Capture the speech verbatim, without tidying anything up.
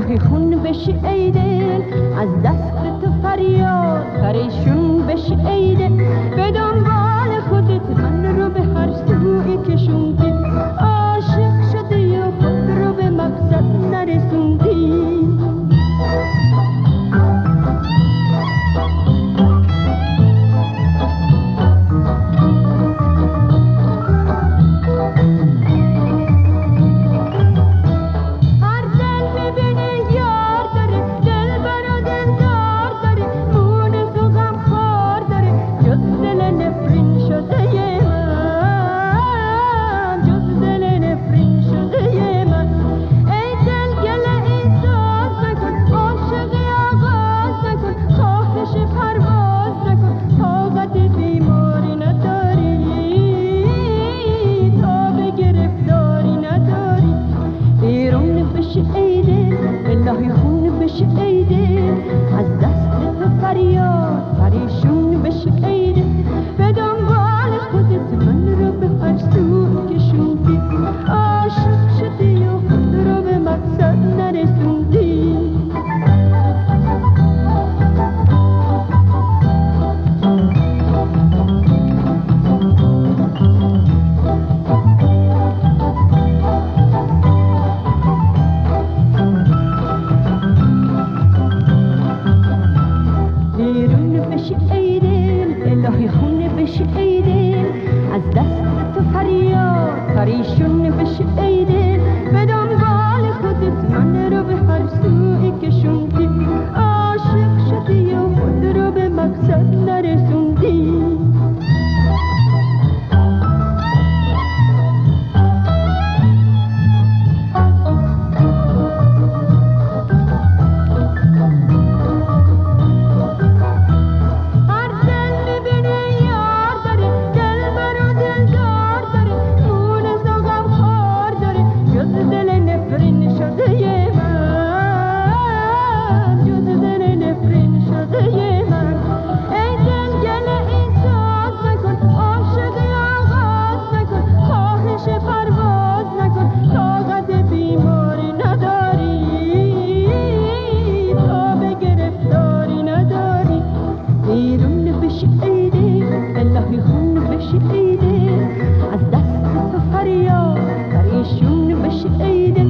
الهی خون بشی ای دل، از دست تو فریاد پریشون بشی ای دل. به دنبال خودت من رو به هر سوی کشوندی، عاشق شدی و خود رو به مقصد نرسوندی. الهی خون بشی ای دل، از دست تو فریاد پریشون بشی ای دل.